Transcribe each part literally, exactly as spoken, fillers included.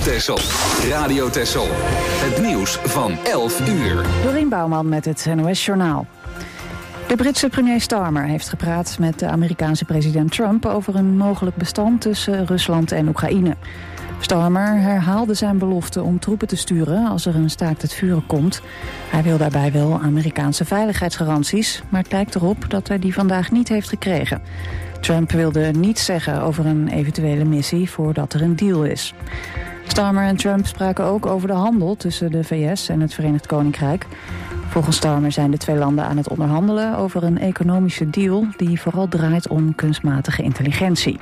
Texel. Radio Texel. Het nieuws van elf uur. Dorien Bouwman met het N O S-journaal. De Britse premier Starmer heeft gepraat met de Amerikaanse president Trump over een mogelijk bestand tussen Rusland en Oekraïne. Starmer herhaalde zijn belofte om troepen te sturen als er een staakt het vuren komt. Hij wil daarbij wel Amerikaanse veiligheidsgaranties, maar het lijkt erop dat hij die vandaag niet heeft gekregen. Trump wilde niets zeggen over een eventuele missie voordat er een deal is. Starmer en Trump spraken ook over de handel tussen de V S en het Verenigd Koninkrijk. Volgens Starmer zijn de twee landen aan het onderhandelen over een economische deal die vooral draait om kunstmatige intelligentie.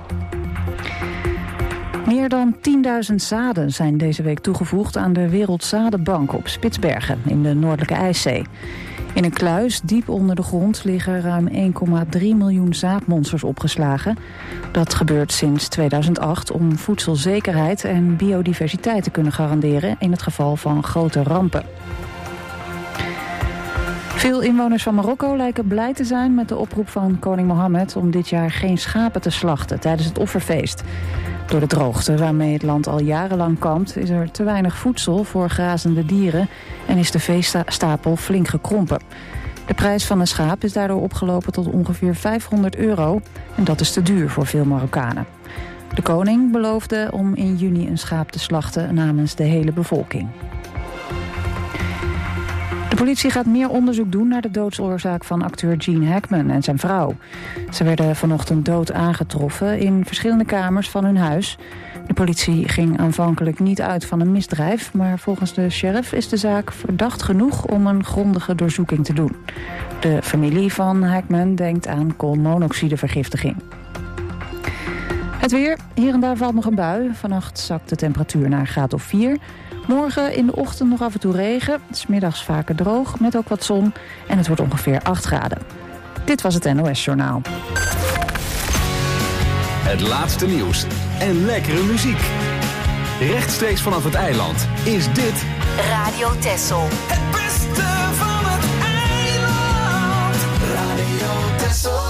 Meer dan tienduizend zaden zijn deze week toegevoegd aan de Wereldzadenbank op Spitsbergen in de Noordelijke IJszee. In een kluis diep onder de grond liggen ruim één komma drie miljoen zaadmonsters opgeslagen. Dat gebeurt sinds tweeduizend acht om voedselzekerheid en biodiversiteit te kunnen garanderen in het geval van grote rampen. Veel inwoners van Marokko lijken blij te zijn met de oproep van koning Mohammed om dit jaar geen schapen te slachten tijdens het offerfeest. Door de droogte waarmee het land al jarenlang kampt is er te weinig voedsel voor grazende dieren en is de veestapel flink gekrompen. De prijs van een schaap is daardoor opgelopen tot ongeveer vijfhonderd euro en dat is te duur voor veel Marokkanen. De koning beloofde om in juni een schaap te slachten namens de hele bevolking. De politie gaat meer onderzoek doen naar de doodsoorzaak van acteur Gene Hackman en zijn vrouw. Ze werden vanochtend dood aangetroffen in verschillende kamers van hun huis. De politie ging aanvankelijk niet uit van een misdrijf, maar volgens de sheriff is de zaak verdacht genoeg om een grondige doorzoeking te doen. De familie van Hackman denkt aan koolmonoxidevergiftiging. Het weer. Hier en daar valt nog een bui. Vannacht zakt de temperatuur naar een graad of vier. Morgen in de ochtend nog af en toe regen. 's Middags vaker droog, met ook wat zon. En het wordt ongeveer acht graden. Dit was het N O S-journaal. Het laatste nieuws en lekkere muziek. Rechtstreeks vanaf het eiland is dit Radio Texel. Het beste van het eiland. Radio Texel.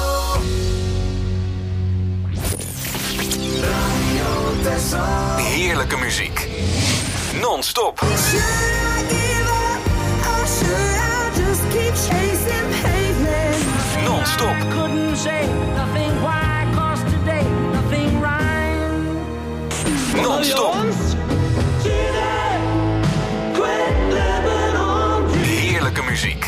Radio Texel. heerlijke muziek. Non-stop. Non-stop. Non-stop. Heerlijke muziek.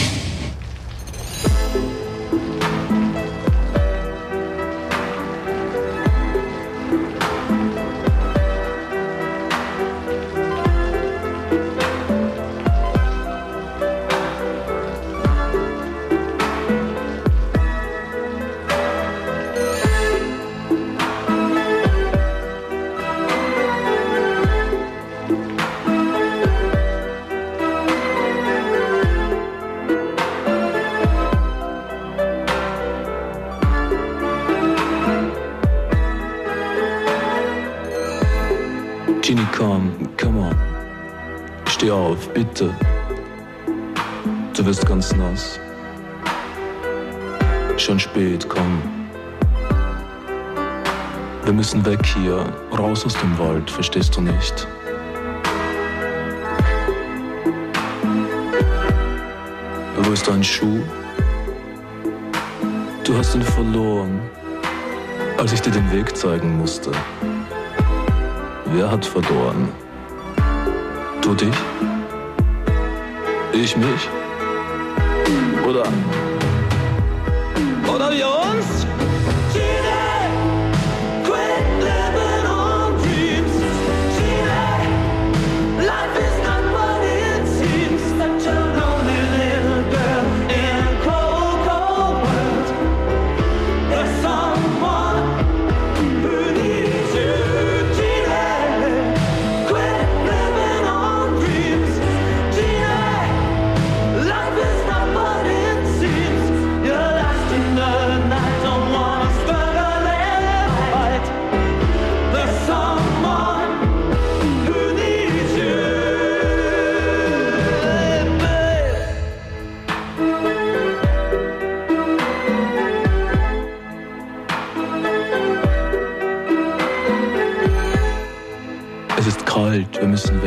Ginny, komm, come on. Steh auf, bitte. Du wirst ganz nass. Schon spät, komm. Wir müssen weg hier, raus aus dem Wald, verstehst du nicht? Wo ist dein Schuh? Du hast ihn verloren, als ich dir den Weg zeigen musste. Wer hat verloren? Du dich? Ich mich? Oder? Oder wir uns? Life is not what it seems. You're lost in the night.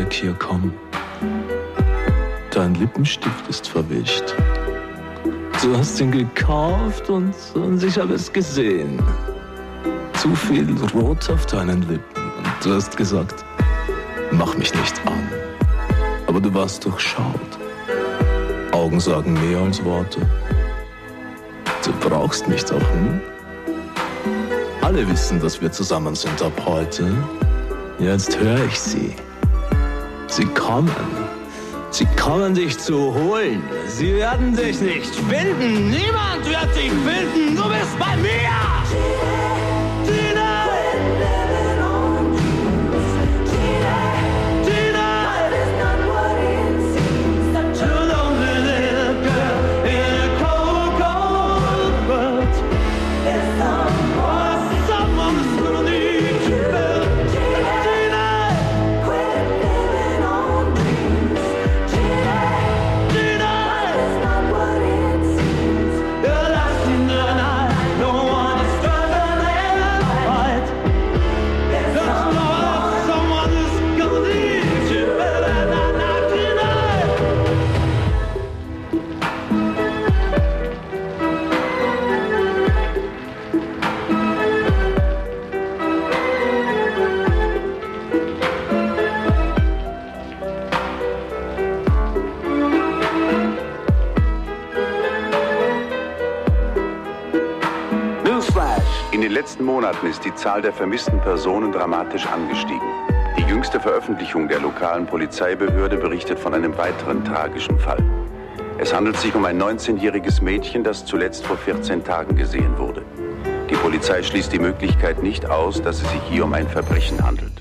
Augenblick hier, komm. Dein Lippenstift ist verwischt. Du hast ihn gekauft und, und ich habe es gesehen. Zu viel Rot auf deinen Lippen. Und du hast gesagt, mach mich nicht an. Aber du warst durchschaut. Augen sagen mehr als Worte. Du brauchst mich doch, hm? Alle wissen, dass wir zusammen sind ab heute. Jetzt höre ich sie. Sie kommen. Sie kommen dich zu holen. Sie werden dich nicht finden. Niemand wird dich finden. Du bist bei mir. Tina. In den letzten Monaten ist die Zahl der vermissten Personen dramatisch angestiegen. Die jüngste Veröffentlichung der lokalen Polizeibehörde berichtet von einem weiteren tragischen Fall. Es handelt sich um ein neunzehnjähriges Mädchen, das zuletzt vor vierzehn Tagen gesehen wurde. Die Polizei schließt die Möglichkeit nicht aus, dass es sich hier um ein Verbrechen handelt.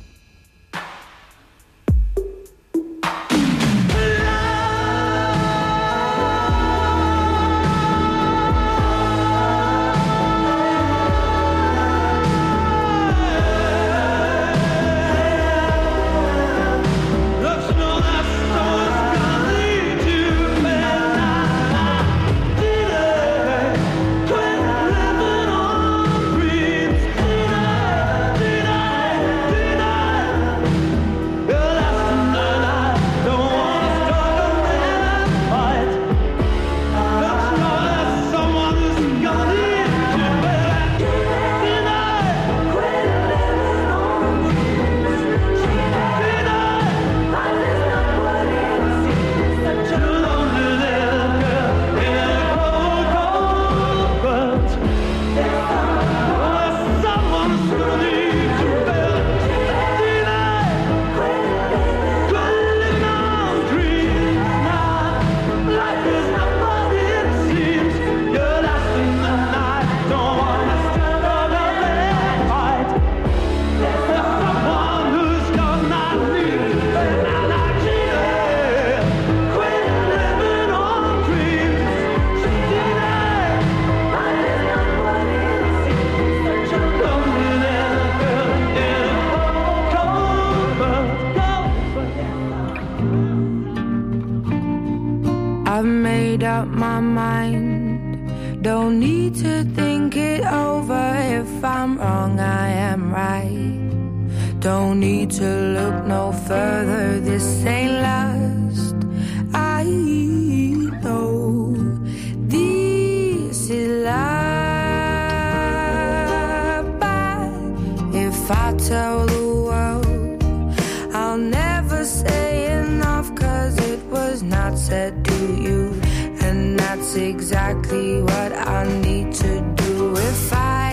I've made up my mind. Don't need to think it over. If I'm wrong, I am right. Don't need to look no further. This ain't last. I know this is life. But if I tell the world, I'll never say enough, 'cause it was not said to you. And that's exactly what I need to do if I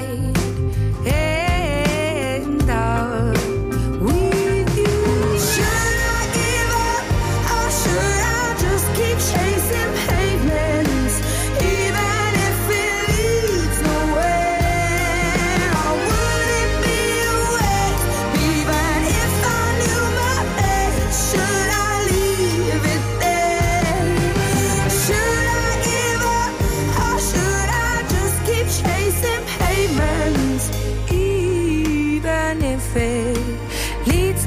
end up with you. Should I give up or should I just keep chasing pavements, even if it leads nowhere? Or would it be a waste, even if I knew my best? Should I leave it there? Should I give up or should I just keep chasing pavements, even if it leads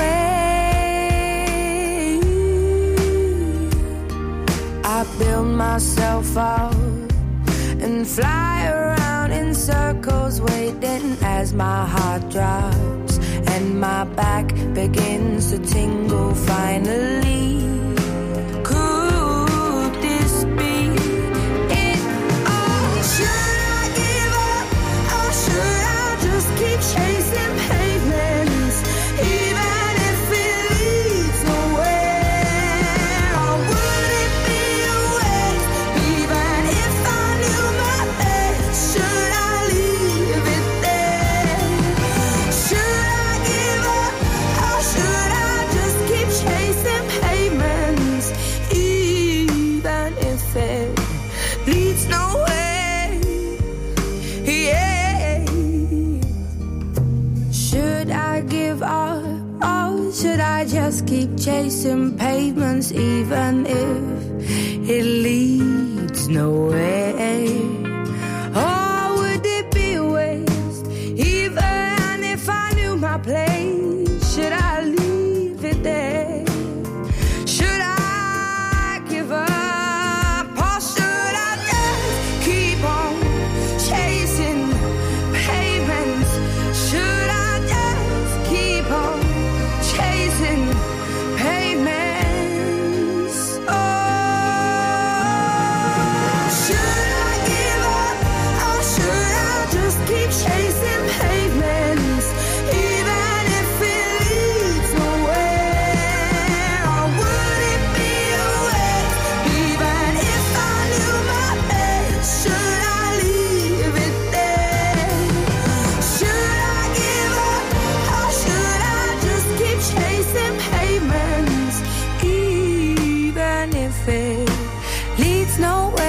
nowhere? I build myself up and fly around in circles, waiting as my heart drops and my back begins to tingle finally. Could this be it? Oh, should I give up? Or should I just keep chasing pavements, even if it leads nowhere? Or would it be a waste, even if I knew my fate? Should I leave it there? Should I give up? Or should I just keep chasing pavements, even if it leads nowhere? Yeah. Should I give up? Or should I just keep chasing pavements, even if it leads nowhere? Or would it be a waste, even if I knew my place? Should I leave it there? Should I give up? Or should I just keep on chasing pavements? Should I just keep on chasing pavements? Oh, should I give up? Or should I just keep chasing pavements, even if it leads nowhere? Or would it be a waste, even if I knew my fate? Should I leave it there? Should I give up? Or should I just keep chasing pavements, even if it leads nowhere?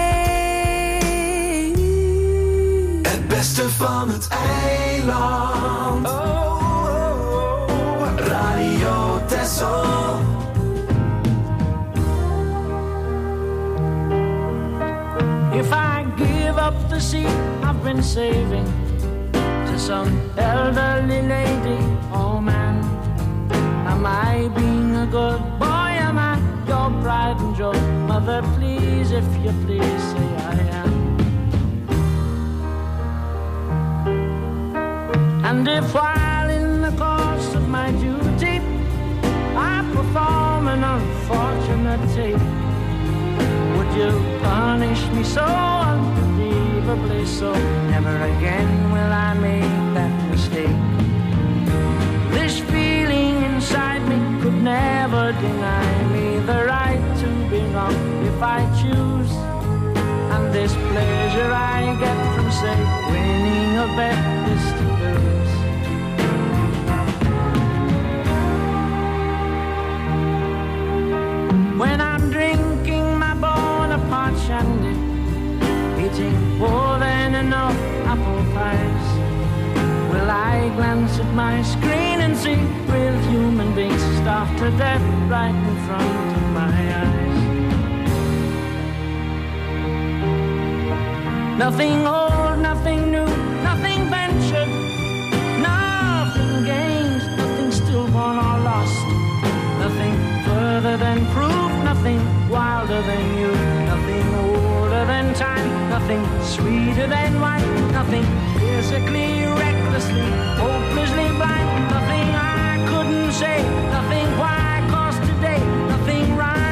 Het beste van het eiland. Oh, oh, oh. Radio Texel. If I give up the seat I've been saving to some elderly lady, oh man, am I being a good boy? Am I your pride and joy? Mother, please, if you please, say I am. And if while in the course of my duty I perform an unfortunate tape, would you punish me so unbelievably so? Never again will I make that mistake. This feeling inside me could never deny me the right to be wrong if I choose. And this pleasure I get from, say, winning a bet is to lose. When I'm drinking my Bonaparte shandy, eating more than enough apple pies, will I glance at my screen and see real human beings starved to death right in front of my eyes? Nothing old, nothing new, nothing ventured, nothing gained, nothing stillborn or lost, nothing further than proof, nothing wilder than you, nothing older than time, nothing sweeter than wine, nothing physically, recklessly, hopelessly blind, nothing I couldn't say, nothing why, cause today, nothing rhyme.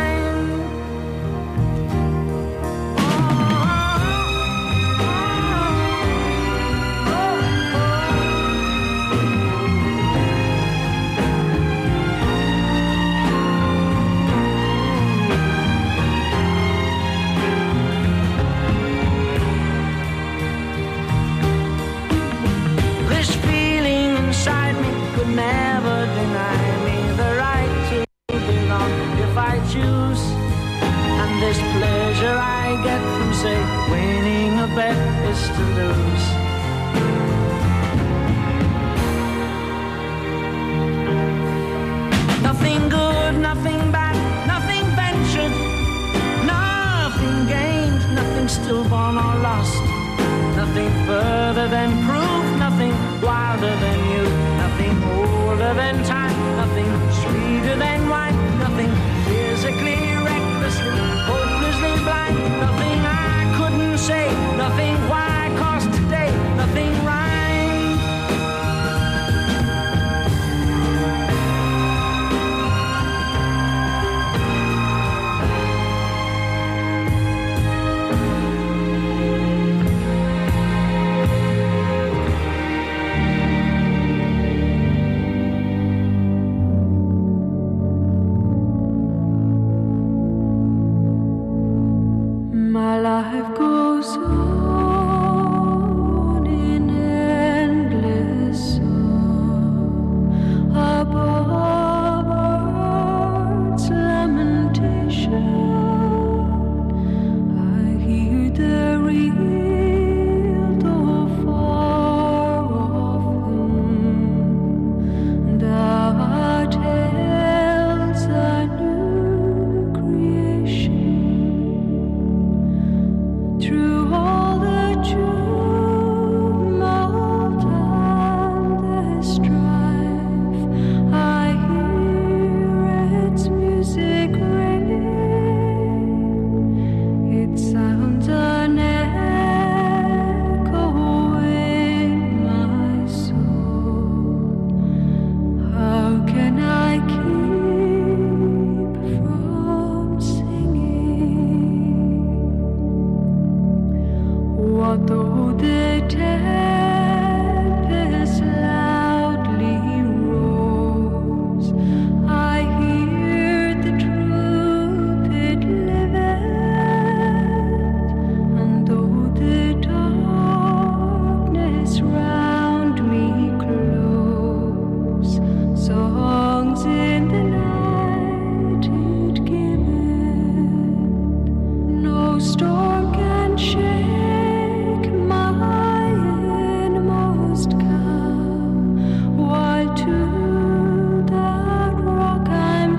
Never deny me the right to belong if I choose. And this pleasure I get from, say, winning a bet is to lose. Nothing good, nothing bad, nothing ventured, nothing gained, nothing stillborn or lost, nothing further than proof, nothing wilder than you, nothing older than time, nothing sweeter than wine, nothing physically, recklessly, hopelessly blind, nothing I couldn't say, nothing why, cause today My life goes on in endless song above earth's lamentation. I hear the real though far off hymn that tells a new creation. Through all the tumult and the strife, I hear its music ring. It sounds an echo in my soul. How can I keep from singing? What though the tempest loudly roars? I hear the truth it liveth, and though the darkness round me close, songs in the night it giveth. No storm can shake my inmost calm, while to that rock I'm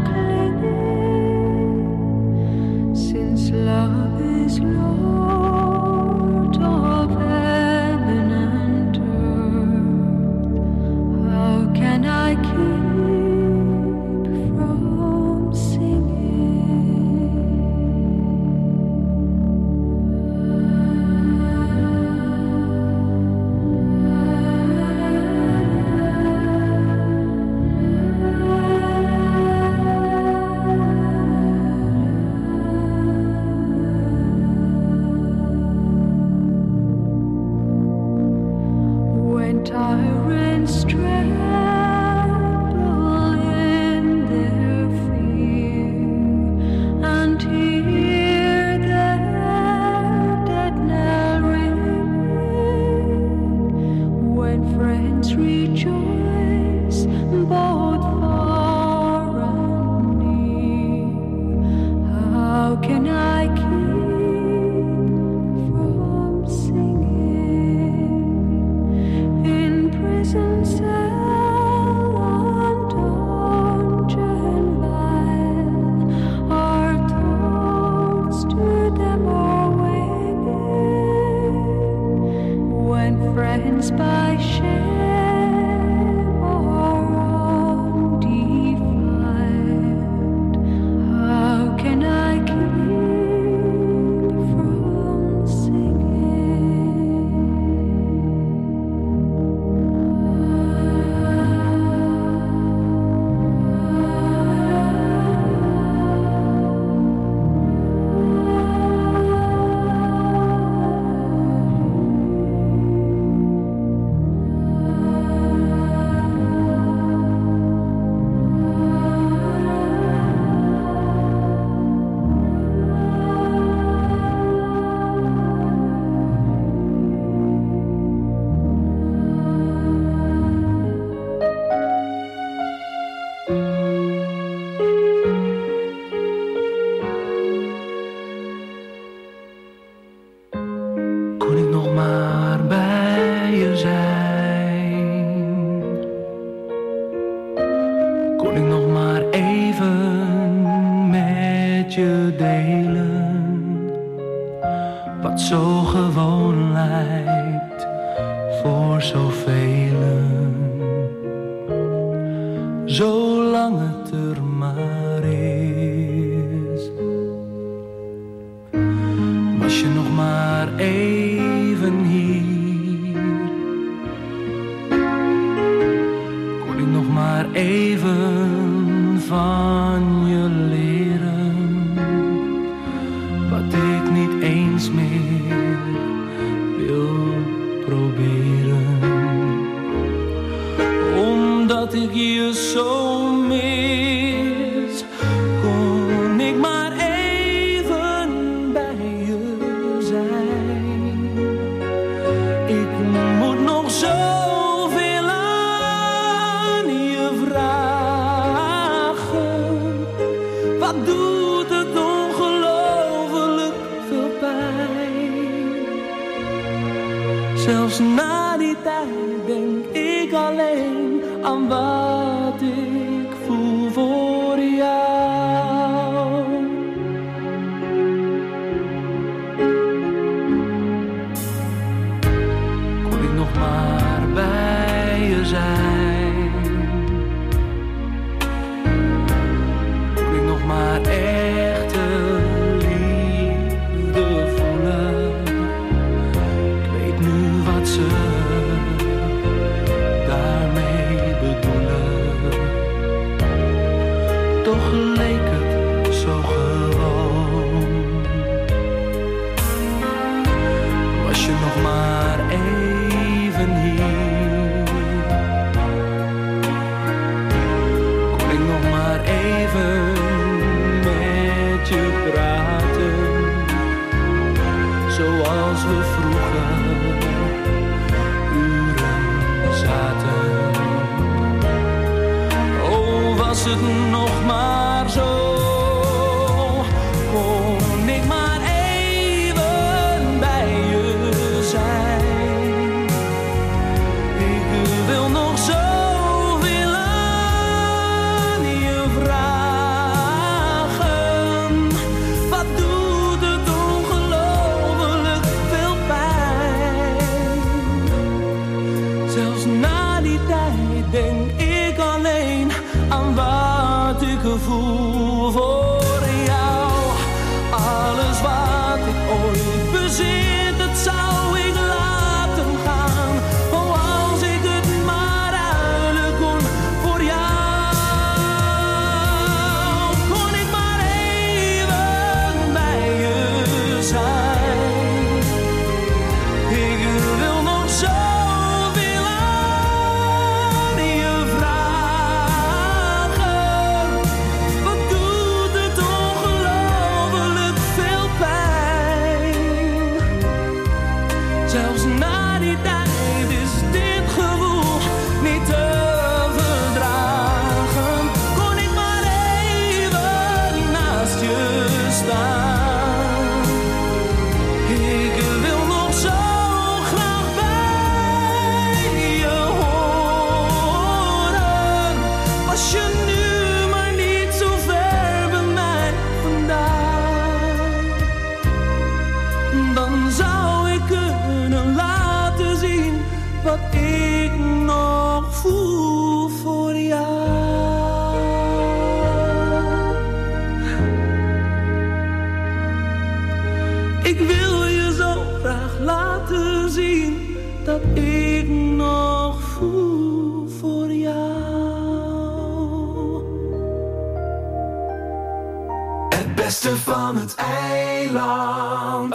clinging. Since love is Lord of heaven and earth, how can I keep from When tyrants tremble in their fear and hear their dead knell ringing, when friends rejoice both far and near, how can I keep from singing? In prison cell and dungeon vile, our thoughts to them are winging. When friends by shame are undefiled, how can I keep from singing? Kon ik nog maar bij je zijn? Kon ik nog maar even met je delen? Wat zo gewoon lijkt voor zoveel. Zolang het er maar is. Was je nog maar even hier? Kon ik nog maar even van je leren? Wat ik niet eens meer wil proberen. Omdat ik je zo mis, kon ik maar even bij je Zelfs na die tijd denk ik alleen aan wat ik voel voor jou. Kon ik nog maar bij je zijn. Kon ik nog maar echte liefde voelen. Ik weet nu wat ze daarmee bedoelen. Toch leek het zo gewoon. Was je nog maar even hier, kon ik nog maar even met je praten, zoals we vroeger uren zaten. Oh, was het nog maar zo, kon ik maar even bij je zijn. Ik wil nog zoveel aan je vragen. Wat doet het ongelooflijk veel pijn. Zelfs na die tijd denk ik alleen aan wat ik voel voor jou. Alles wat ik ooit bezit, dat zou ik laten gaan. Oh, als ik het maar ruilen kon voor jou. Kon ik maar even bij je zijn. Ik wil nog zoveel aan je vragen. Wat doet het ongelooflijk veel pijn. Zelfs na die tijd is dit gevoel niet te verdragen. Kon ik maar even naast je staan. Ik wil nog zo graag bij je horen. Was je nu maar niet zo ver bij mij vandaan, dan zou ik kunnen laten zien wat ik nog voel voor jou. Ik wil je zo graag laten zien dat ik nog voel voor jou. Het beste van het eiland.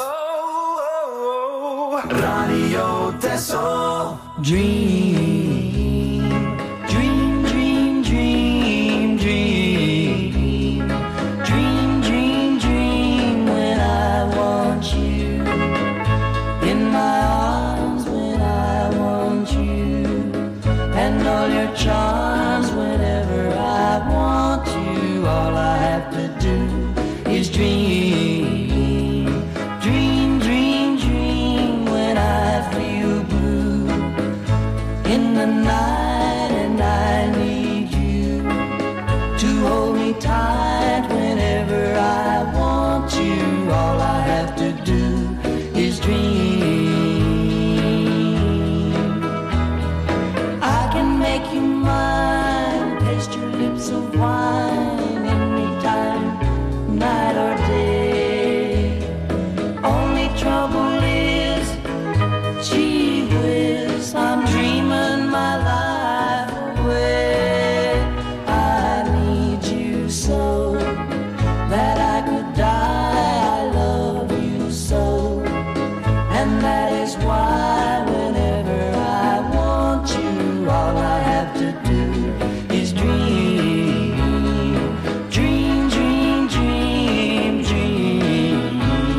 Radio Texel. Dream, dream, dream, dream, dream. Dream, dream, dream when I want you. In my arms when I want you. And all your charms whenever I want you. All I have to do is dream. Dream, dream, dream when I feel blue in the night and I need you to hold me tight whenever I want you. All I have to do is dream. I can make you mine, taste your lips of wine anytime, night or day. Only trouble is, gee whiz, I'm dreaming my life away. I need you so that I could die. I love you so, and that is why whenever I want you, all I have to do is dream. Dream, dream, dream, dream.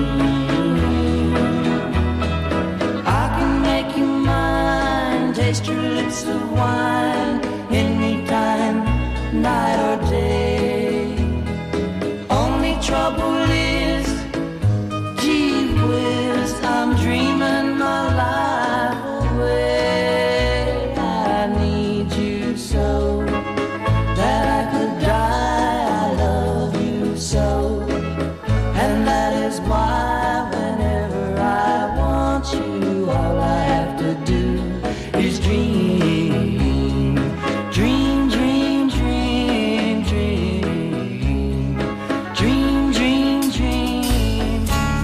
I can make you mine, taste your lips of wine anytime, night or day. Only trouble is, gee whiz, I'm dreaming my life is why whenever I want you, all I have to do is dream, dream, dream, dream, dream, dream, dream, dream.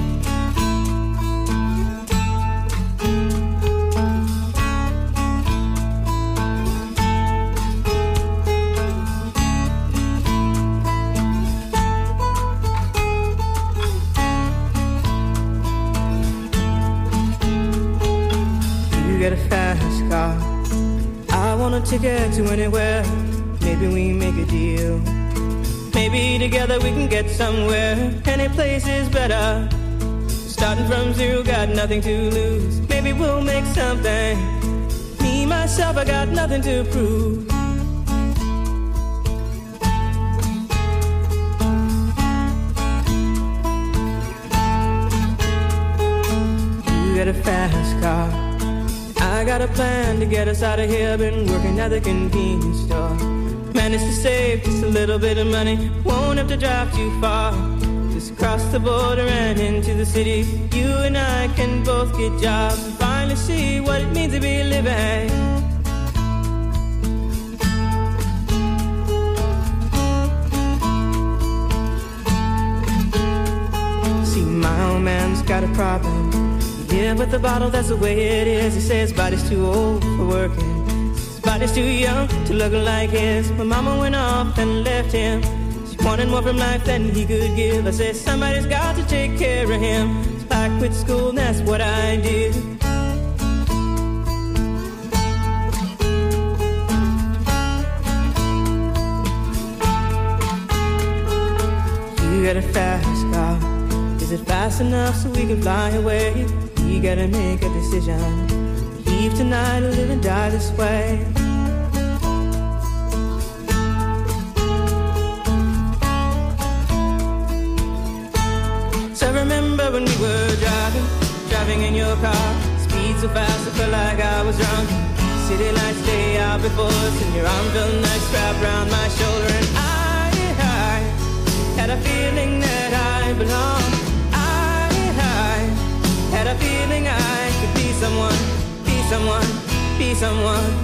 You get a fast car, I want a ticket to anywhere. Maybe we make a deal. Maybe together we can get somewhere. Any place is better. Starting from zero, got nothing to lose. Maybe we'll make something. Me, myself, I got nothing to prove. You get a fast car, I got a plan to get us out of here. Been working at the convenience store. Managed to save just a little bit of money. Won't have to drive too far. Just cross the border and into the city. You and I can both get jobs and finally see what it means to be living. See, my old man's got a problem. Yeah, with the bottle, that's the way it is. He says his body's too old for working. His body's too young to look like his. My mama went off and left him. She wanted more from life than he could give. I said, somebody's got to take care of him. So I quit school and that's what I did. You got a fast car. Is it fast enough so we can fly away? We gotta make a decision. Leave tonight or live and die this way. So I remember when we were driving, driving in your car. Speed so fast I felt like I was drunk. City lights lay out before us, and your arm felt nice wrapped around my shoulder. And I, I had a feeling that I belonged. Had a feeling I could be someone, be someone, be someone.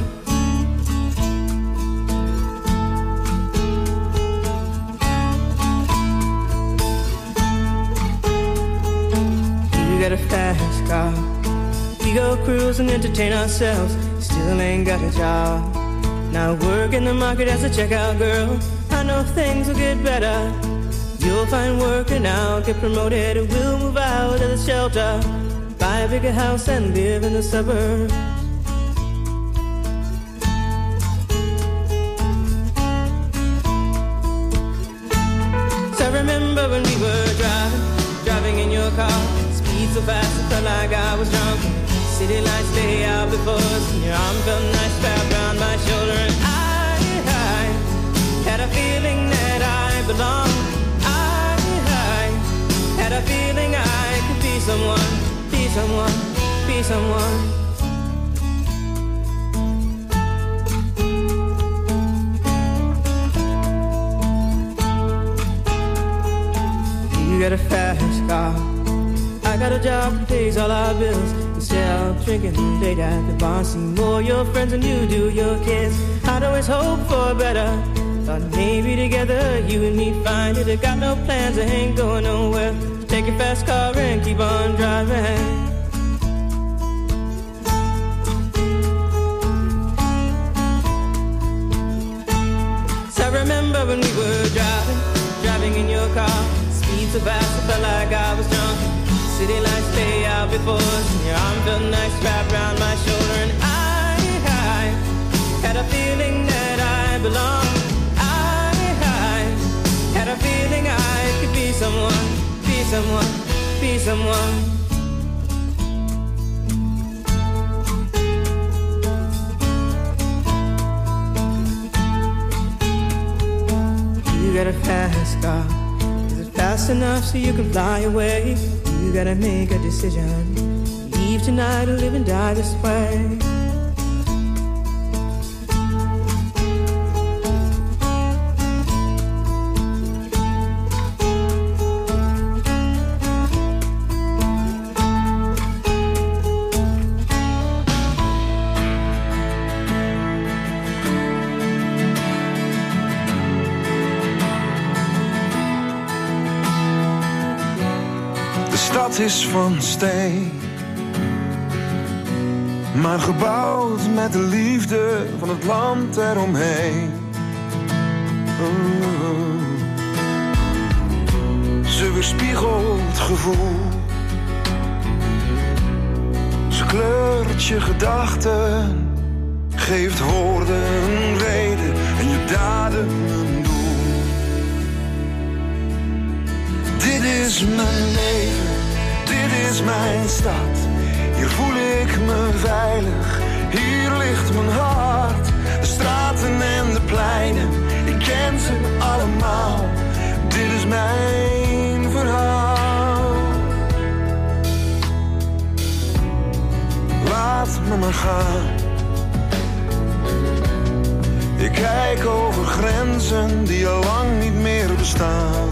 You got a fast car. We go cruise and entertain ourselves. Still ain't got a job. Now work in the market as a checkout girl. I know things will get better. You'll find work and I'll get promoted. And we'll move out of the shelter, buy a bigger house and live in the suburbs. So I remember when we were driving, driving in your car. Speed so fast I felt like I was drunk. City lights lay out before us, and your arm felt nice wrapped around my shoulder. And I, I had a feeling that I belonged. I, I had a feeling I could be someone, be someone, be someone. You got a fast car, I got a job that pays all our bills. Instead of drinking late at the bar, see more your friends than you do your kids. I'd always hope for better. Thought maybe together you and me find it. I got no plans, I ain't going nowhere. Take your fast car and keep on driving. So I remember when we were driving, driving in your car. Speed so fast I felt like I was drunk. City lights lay out before us, and your arm felt nice wrapped around my shoulder. And I, I had a feeling that I belonged. I, I had a feeling I could be someone, be someone, be someone. You got a fast car. Is it fast enough so you can fly away? You gotta make a decision. Leave tonight or live and die this way. stad is van steen, maar gebouwd met de liefde van het land eromheen. Oh. Ze weerspiegelt gevoel, ze kleurt je gedachten, geeft woorden een reden en je daden een doel. Dit is mijn leven, dit is mijn stad. Hier voel ik me veilig, hier ligt mijn hart. De straten en de pleinen, ik ken ze allemaal. Dit is mijn verhaal. Laat me maar gaan. Ik kijk over grenzen die al lang niet meer bestaan.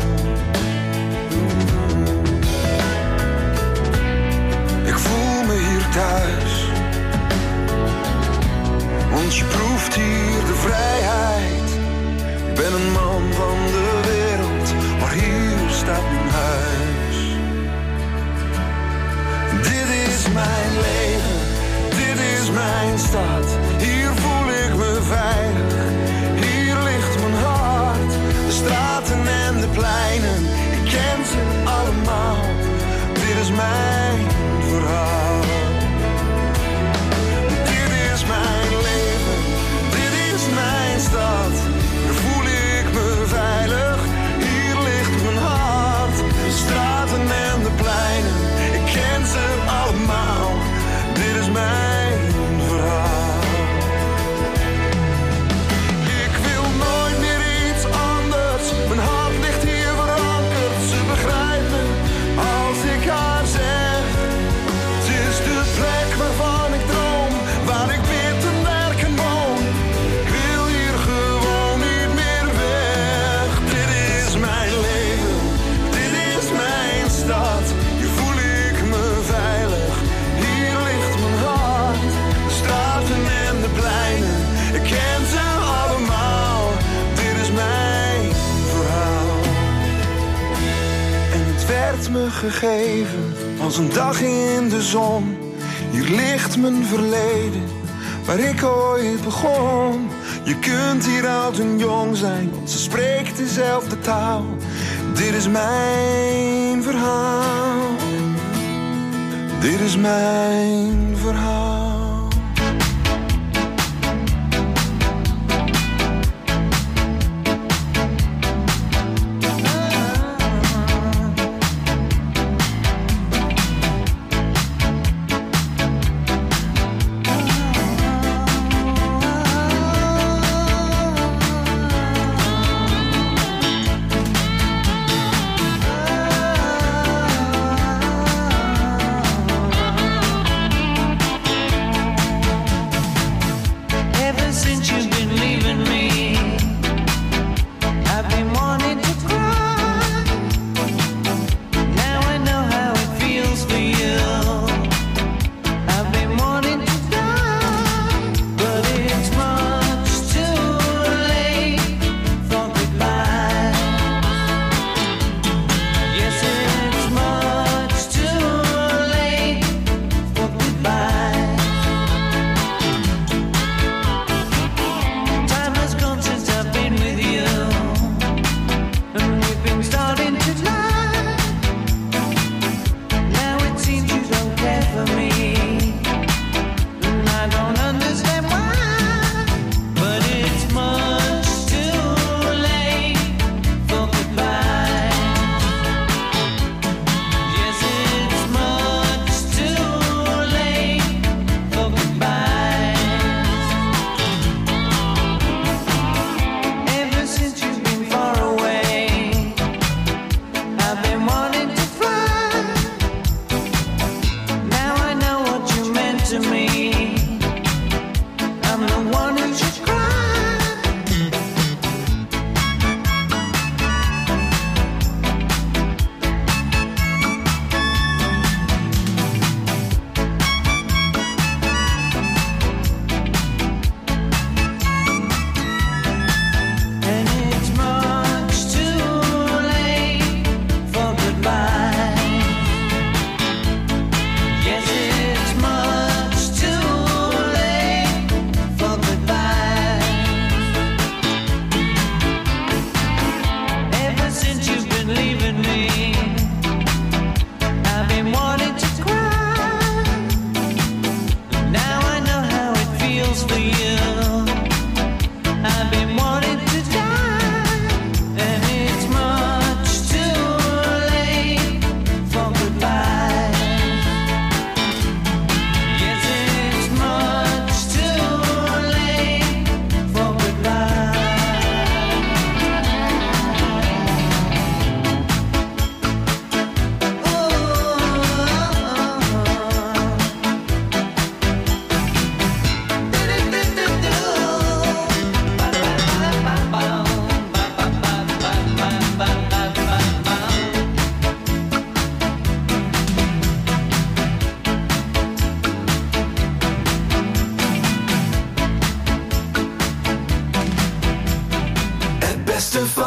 Ik voel me hier thuis, want je proeft hier de vrijheid. Ik ben een man van de wereld, maar hier staat mijn huis. Dit is mijn leven, dit is mijn stad. Hier voel ik me veilig, hier ligt mijn hart. De straten en de pleinen, ik ken ze allemaal. Dit is mijn verhaal. Dit is mijn leven, dit is mijn stad. Hier voel ik me veilig, hier ligt mijn hart. De straten en de pleinen, ik ken ze allemaal. Dit is mijn verhaal. Ik wil nooit meer iets anders, mijn hart ligt hier verankerd. Ze begrijpt me als ik haar zeg. Het is de plek waarvan ik droom, waar ik bid en werk en woon. Ik wil hier gewoon niet meer weg. Dit is mijn leven, dit is mijn stad. Hier voel ik me veilig, hier ligt mijn hart. De straten en de pleinen, ik ken ze allemaal. Dit is mijn verhaal. En het werd me gegeven als een dag in de zon. Hier ligt mijn verleden, waar ik ooit begon. Je kunt hier oud en jong zijn, want ze spreekt dezelfde taal. Dit is mijn verhaal. Dit is mijn verhaal.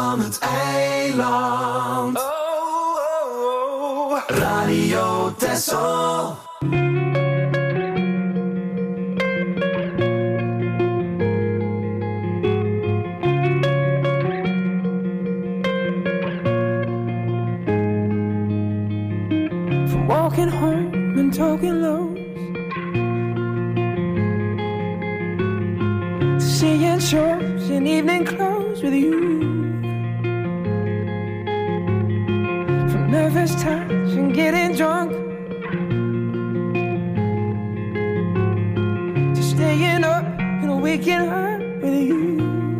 van het eiland. Oh, oh, oh. Radio Texel. From walking home and talking lows, to seeing shows in evening clothes with you. From nervous touch and getting drunk, to staying up in a weekend hurt with you.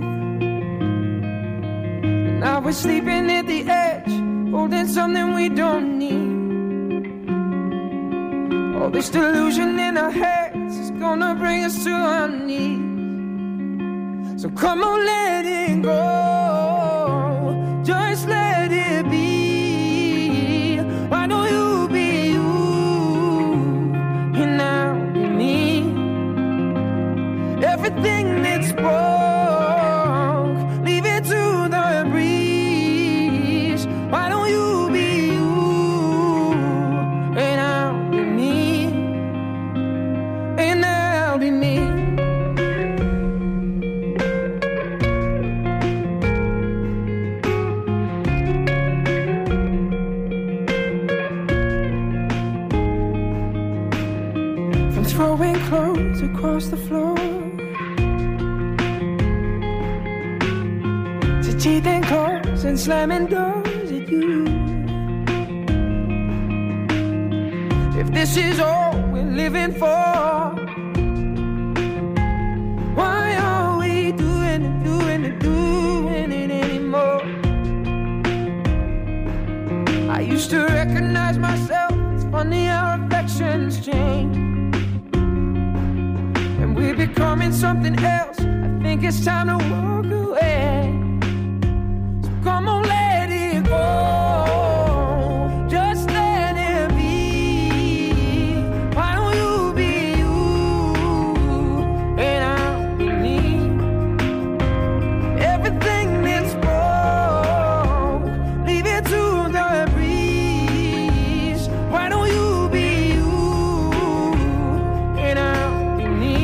And now we're sleeping at the edge, holding something we don't need. All this delusion in our heads is gonna bring us to our knees. So come on, let it go, just let it be. Why don't you be you, and I'll be me. Everything that's broke, leave it to the breeze. Why don't you be you, and I'll be me, and I'll be me. Throwing clothes across the floor, to teeth and claws and slamming doors at you. If this is all we're living for, why are we doing it, doing it, doing it anymore? I used to recognize myself. It's funny how affections change. We're becoming something else. I think it's time to walk away. So come on, let it go, just let it be. Why don't you be you, and I'll be me. Everything that's broke, leave it to the breeze. Why don't you be you, and I'll be me.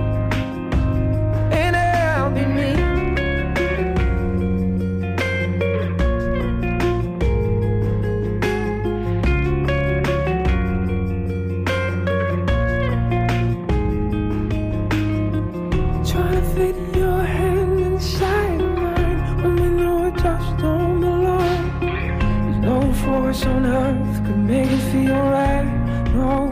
On earth could make it feel right. No,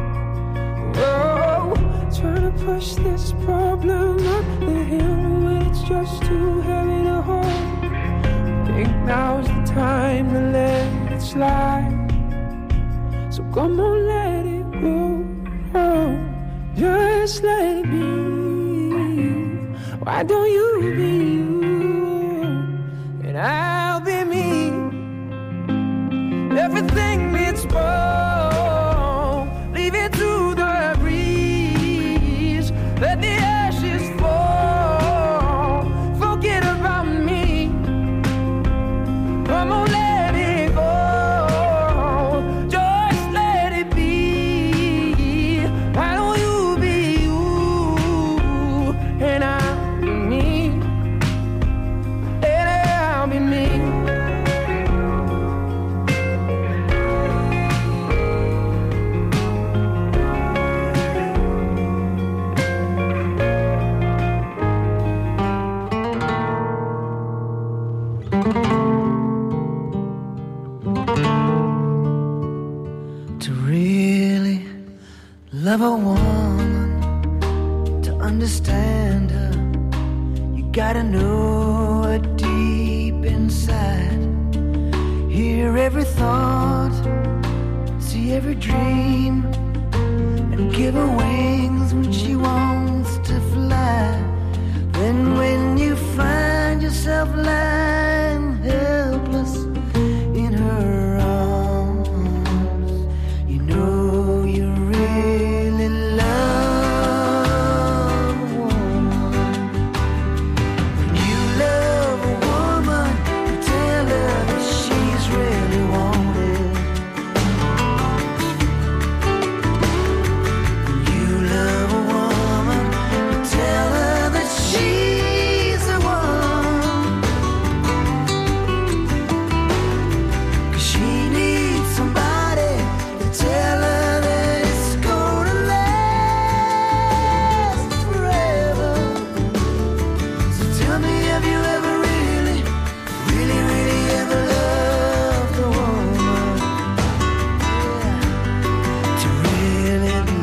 oh, trying to push this problem up the hill when it's just too heavy to hold. I think now's the time to let it slide. So come on, let it go, oh, just let it be. Why don't you be you, and I'll be me. Everything that's broke, leave it to the breeze. Let the ashes fall, forget about me. Come on, let it go, just let it be. Why don't you be you, and I'll be me, and I'll be me. Love a woman, to understand her, you gotta know her deep inside. Hear every thought, see every dream, and give her wings when she wants to fly. Then when you find yourself lying helpless in her arms, you know you really love a woman. When you love a woman,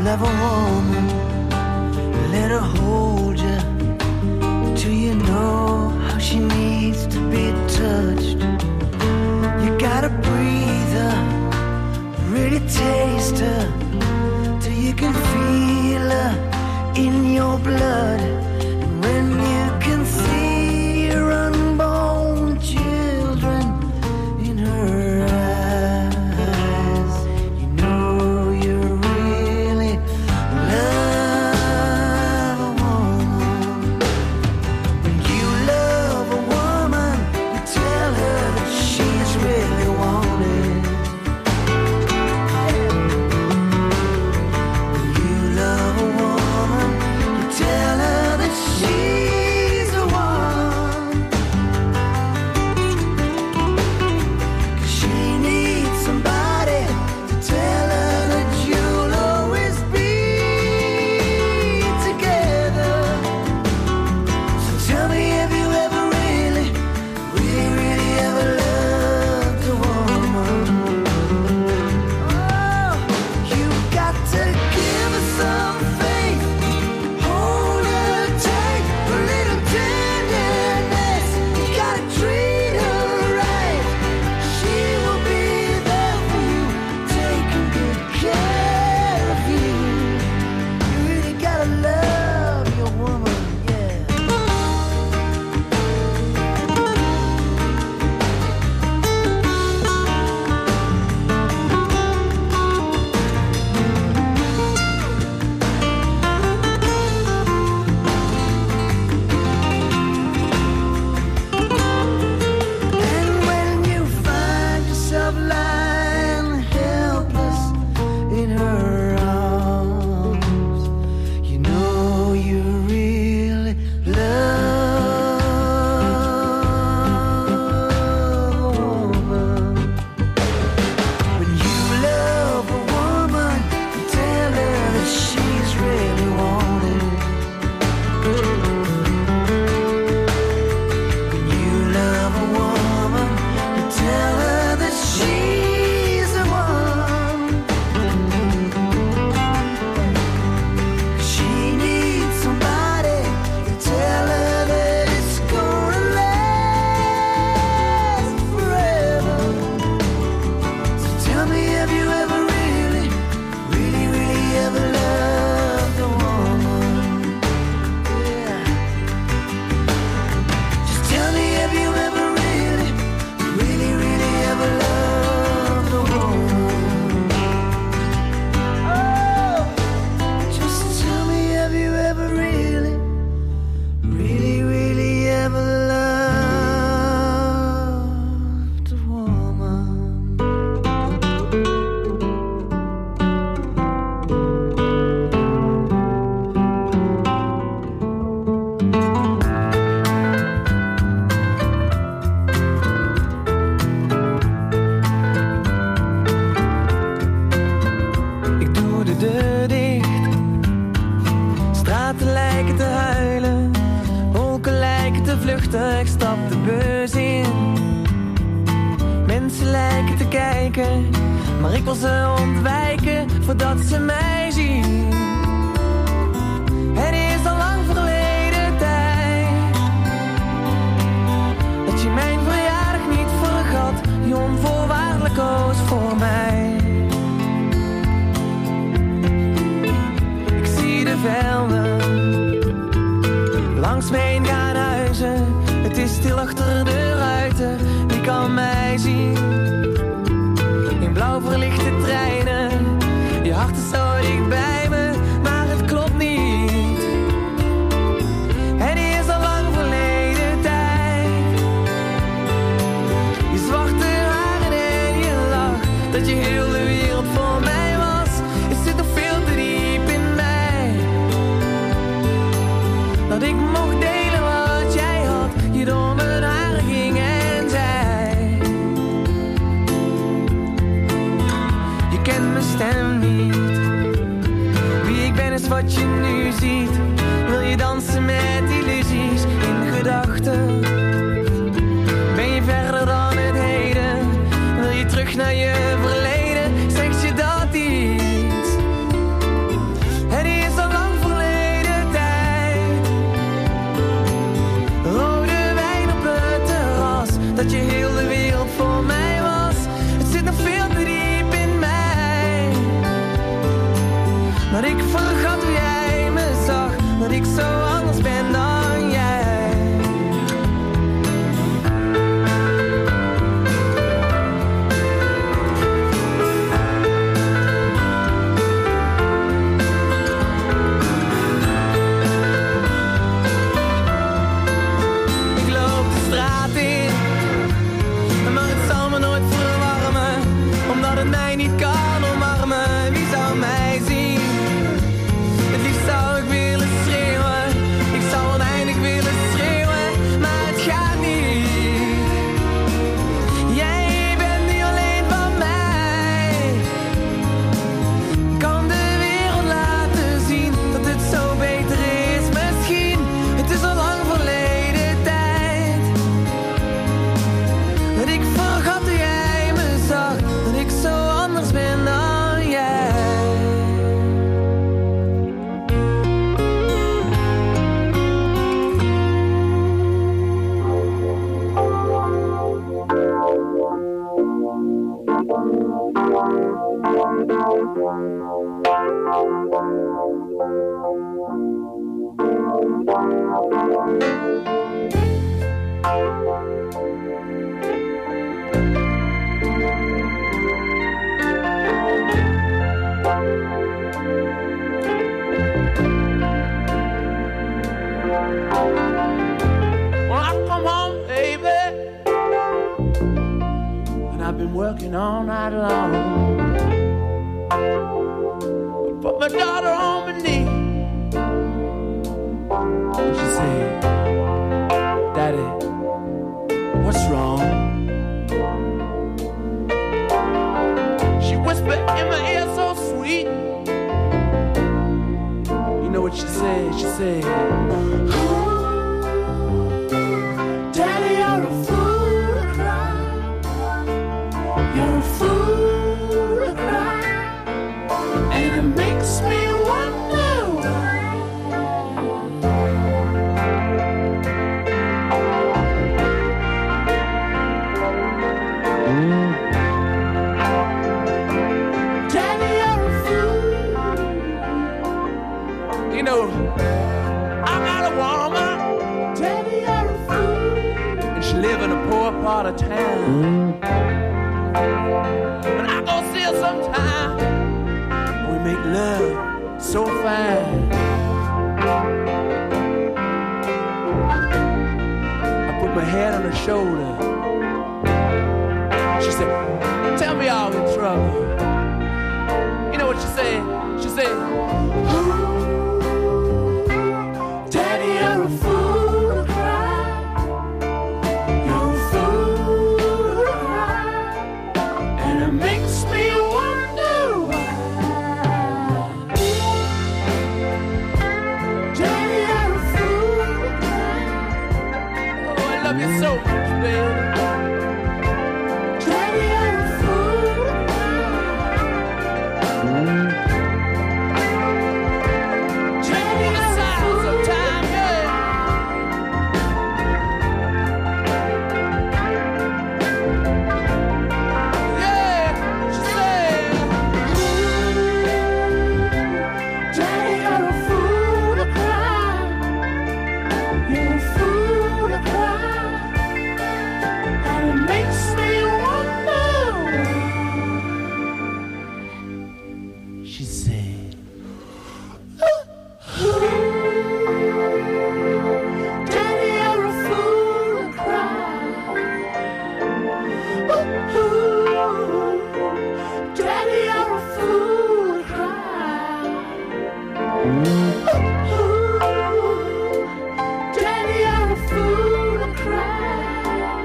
love a woman, let her hold you till you know how she needs to be touched. You gotta breathe her, really taste her, till you can feel her in your blood. And when you can see your unborn children in her eyes, you know you really love a woman. When you love a woman, you tell her that she's really wanted. When you love a woman, you tell her that she's the one. 'Cause she needs somebody to tell her that you'll always be together. So tell me, have you ever really, really, really ever loved a woman? Oh, you got to give her some faith, hold her tight, a little tenderness. You gotta treat her right. She will be there for you, taking good care of you. You really gotta love your woman, yeah. And when you find yourself lying helpless in her arms, you know you really love a woman. When you love a woman, you tell her that she's really wanted. When you love a woman, you tell her that she's the one. She needs somebody to tell her that it's gonna last forever. So tell me, have you ever really, really, really ever loved a woman? Yeah. Just tell me, have you ever really, really, really ever loved a woman? Oh, just tell me, have you ever really, really, really ever loved a woman? Ik doe de deur dicht. Straten lijken te huilen. Wolken lijken te vluchten. Ik stap de bus in. Mensen lijken te kijken. Maar ik wil ze ontwijken voordat ze mij zien. Het is al lang verleden tijd dat je mijn verjaardag niet vergat. Je onvoorwaardelijk koos voor mij. Ik zie de velden langs me heen gaan huizen. Het is stil achter de ruiten. Wie kan mij zien? In blauw verlichte treinen. Je hart is zo dicht bij me, maar het klopt niet. Het is al lang verleden tijd. Je zwarte haren en je lach, dat je heel de wereld voor mij was. Het zit nog veel te diep in mij. Dat ik mocht delen wat jij had, je door mijn haren ging en zei. Je kent mijn stem niet. Wie ik ben is wat je nu ziet. Wil je dansen met illusies in gedachten? Ben je verder dan het heden? Wil je terug naar je verleden? Zegt je dat iets? Dat ik vergat hoe jij me zag, dat ik zo anders ben dan jij. Ik loop de straat in, maar het zal me nooit verwarmen, omdat het mij niet kan omarmen. Wie zou mij zien? Het liefst zou ik willen schreeuwen, ik zou oneindig willen schreeuwen, maar het gaat niet. Jij bent niet alleen van mij. Kan de wereld laten zien dat het zo beter is misschien. Het is al lang verleden tijd dat ik vergat hoe jij me zag, dat ik zo anders ben dan jij. When I come home, baby, and I've been working all night long, put my daughter on my knee, and she said, Daddy, what's wrong? She whispered in my ear so sweet. You know what she said? She said, Daddy, you're a fool to cry. You're a fool to cry. And it makes me wonder why. Daddy, you're a fool. You know, I got a woman. Daddy, you're a fool. And she live in a poor part of town. And I go see her sometime. We make love so fine. I put my head on her shoulder. She said, tell me I'm in trouble. You know what she said? She said, Daddy, you're a fool to cry. You're a fool to cry. And it makes me wonder why. Daddy, you're a fool to cry. Oh, I love you so much, baby. Daddy, you're a fool to cry. Daddy, you're a fool sometime, yeah. Yeah, she said, Daddy, you're a fool to cry. You're a fool to cry. And it makes me wonder why. She said, Daddy, you're a fool to cry. Daddy, you're a fool to cry. Daddy, you're a fool to cry.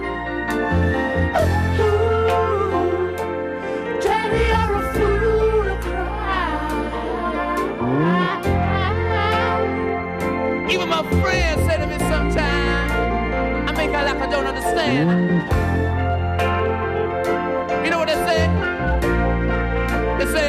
Daddy, you're a fool to cry. Even my friends say to me sometimes, I make out like I don't understand. You know what they say? They say,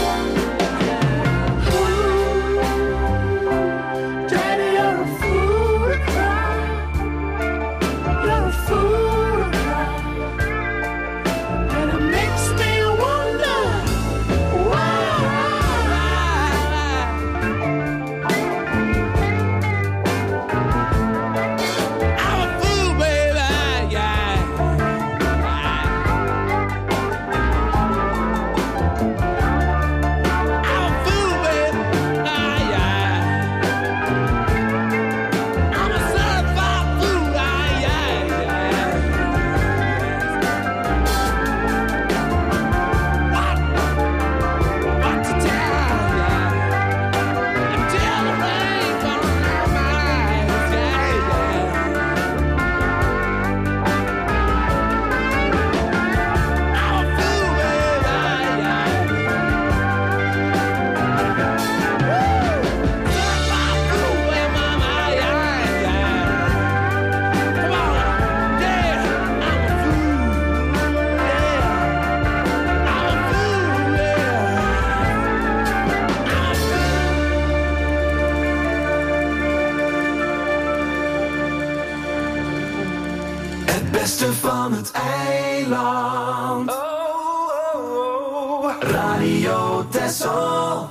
Daddy, you're a fool to cry. You're a fool to cry. And it makes me wonder why. van het eiland. Oh, oh, oh. Radio Texel.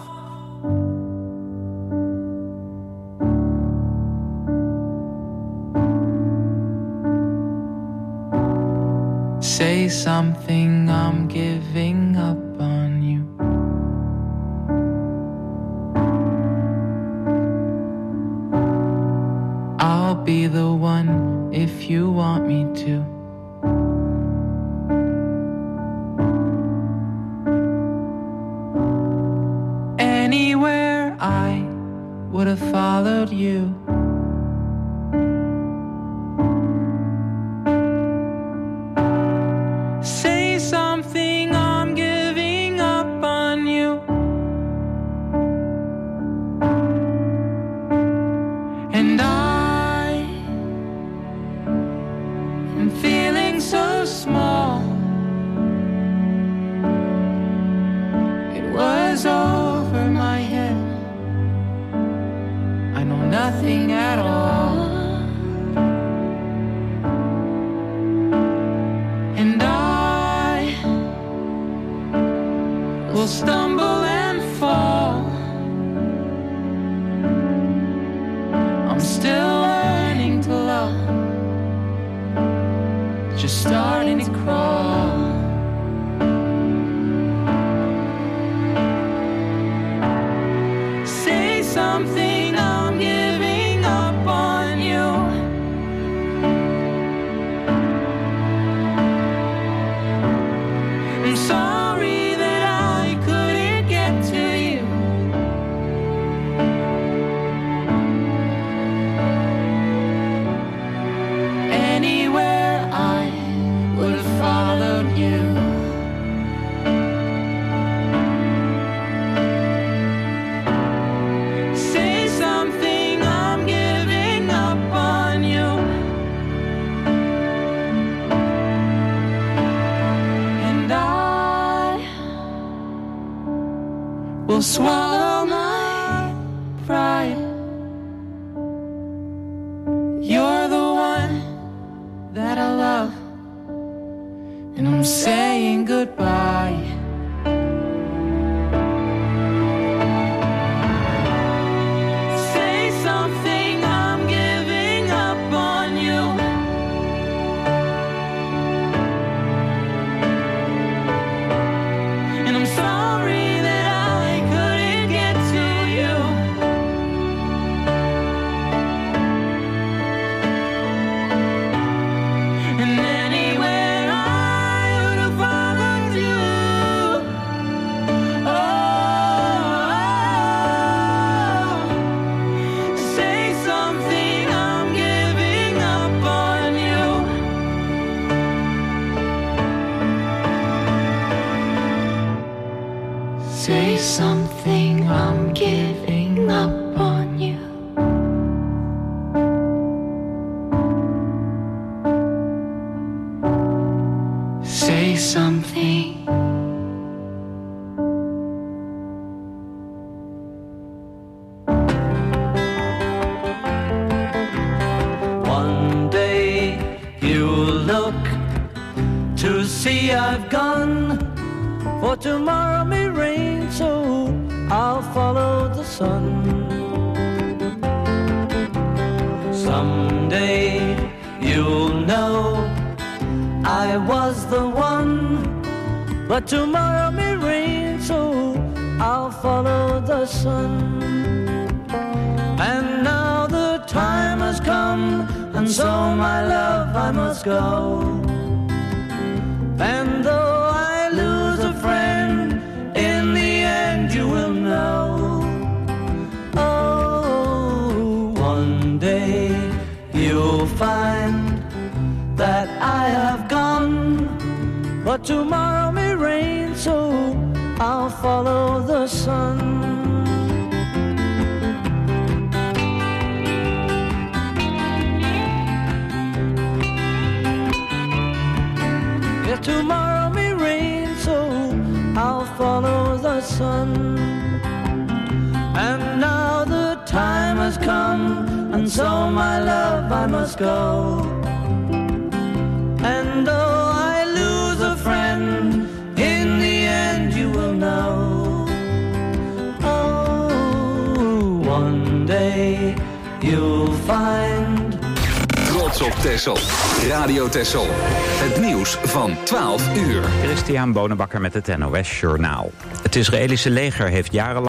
Say something, I'm giving up on you. I'll be the one if you want me to. Anywhere I would have followed you. Say something, I'm giving up on you. And I am feeling so small. It was over my head. I know nothing at all. And I will stumble and fall. I'm still learning to love, just starting to crawl. Say something, I'm giving up on you. I'm sorry that I couldn't get to you. Anywhere I would have followed you. Say something, I'm giving up on you. And I will swallow my pride. You're the one that I love, and I'm saying goodbye. Say something, I'm giving up on you. And I'm sorry that I couldn't get to you. And anywhere I would have followed you. Oh, say something, I'm giving up on you. Say something, I'm giving up on you. Say something. One day you'll look to see I've gone, for tomorrow may rain, so I'll follow the sun. Someday you'll know I was the one, but tomorrow may rain, so I'll follow the sun. And now the time has come, and so my love I must go. And though I lose a friend, in the end you will know. Oh, one day you'll find that I have gone, but tomorrow may rain, so I'll follow the sun. Yeah, tomorrow may rain, so I'll follow the sun. And now the time has come, and so my love I must go. And And though I lose a friend, in the end you will know. Oh, one day you'll find. Trots op Texel. Radio Texel. Het nieuws van twaalf uur. Christian Bonenbakker met het N O S Journaal. Het Israëlische leger heeft jarenlang